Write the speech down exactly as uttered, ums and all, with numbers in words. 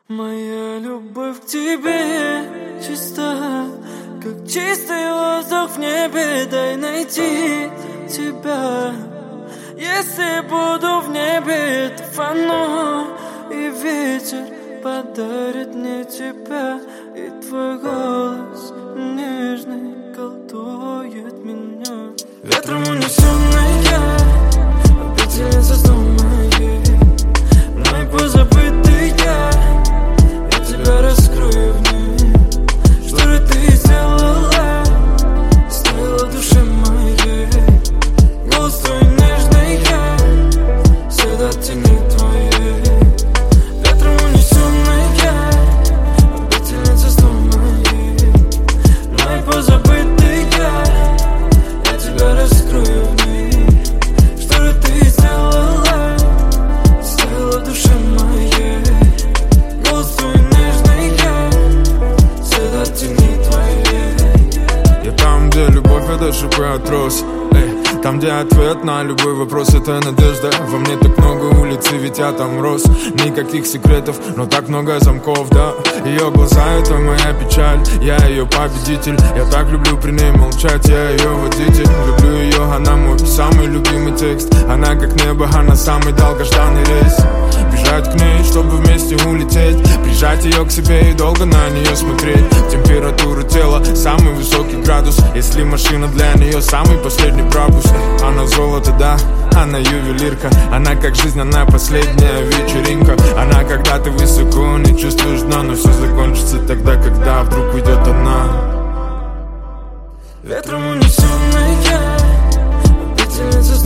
Моя любовь к тебе чиста, как чистый воздух в небе. Дай найти тебя. Если буду в небе, то фано и ветер подарит мне тебя. И твой голос нежный колдует меня. Ветром унесенная обительница снов моей, мной позабытый я, я тебя раскрою в ней. Что же ты сделала, стоило душе моей? Голос твой нежный я, свет от тени твоей. Ветром унесенная обительница снов моей, мной позабытый я, я тебя раскрою в ней. Что же ты сделала, стоило душе моей? Голос твой нежный я, свет от тени твоей. Я там, где любовь, это шипы от роз. Эй, там, где ответ на любой вопрос, это надежда. Во мне так много улиц, и ведь я там рос. Никаких секретов, но так много замков, да. Ее глаза, это моя печаль, я ее победитель. Я так люблю при ней молчать, я ее водитель. Люблю ее, она мой самый любимый текст. Она как небо, она самый долгожданный рейс. Бежать к ней, чтобы вместе улететь, прижать ее к себе и долго на нее смотреть. Температура тела, самый высокий градус. Если машина для нее самый последний пропуск. Она золото, да, она ювелирка. Она как жизнь, она последняя вечеринка. Она когда ты высоко, не чувствуешь дна. Но все закончится тогда, когда вдруг уйдет она. Ветром унесенная обительница